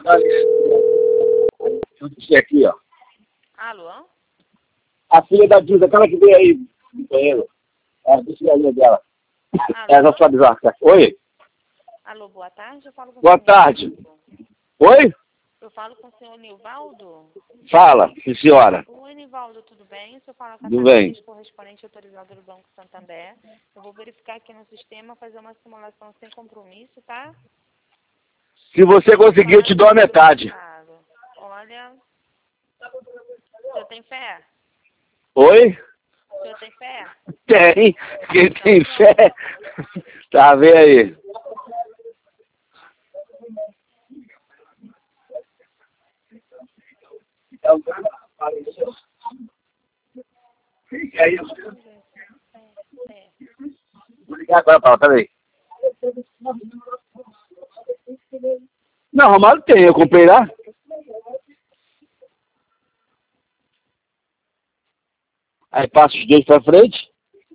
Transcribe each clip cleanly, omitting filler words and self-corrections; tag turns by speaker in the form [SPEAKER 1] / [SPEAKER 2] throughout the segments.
[SPEAKER 1] Eu disse aqui, ó.
[SPEAKER 2] Alô?
[SPEAKER 1] A filha da Dilda, aquela que veio aí no banheiro. Deixa a linha dela. Ela só bizarra. Oi?
[SPEAKER 2] Alô, boa tarde. Eu falo com
[SPEAKER 1] Boa
[SPEAKER 2] o senhor
[SPEAKER 1] tarde.
[SPEAKER 2] Nivaldo.
[SPEAKER 1] Oi?
[SPEAKER 2] Eu falo com o senhor Nivaldo.
[SPEAKER 1] Fala, sim, senhora.
[SPEAKER 2] Oi, Nivaldo, tudo bem? O senhor fala com a
[SPEAKER 1] Tudo bem.
[SPEAKER 2] correspondente autorizada do Banco Santander. Eu vou verificar aqui no sistema, fazer uma simulação sem compromisso, tá?
[SPEAKER 1] Se você conseguir, eu te dou a metade.
[SPEAKER 2] Olha, o senhor tem fé?
[SPEAKER 1] Oi?
[SPEAKER 2] O senhor tem fé?
[SPEAKER 1] Tem. Quem tem fé? Tá, vem aí. É isso. Vou ligar agora pra ela, peraí. Não, arrumado tem, eu comprei lá. Aí passa os dois pra frente.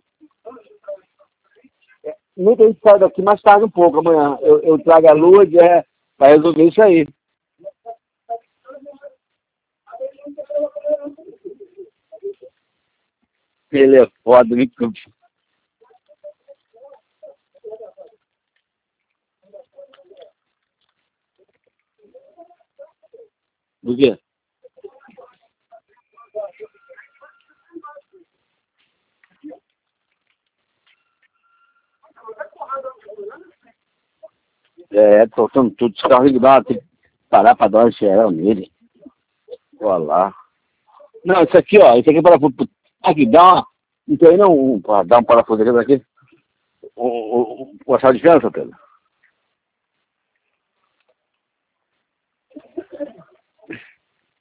[SPEAKER 1] Não tem que sair daqui mais tarde um pouco, amanhã. Eu trago a lua pra resolver isso aí. Ele é foda, né? Do quê? Tocando tudo, os carros ligados, tem que parar pra dar uma geral nele. Olha lá. Não, isso aqui, ó, isso aqui é parafuso. Aqui, dá uma. Não tem aí não, pra dar um parafuso aqui daqui. O achado de criança, Pedro?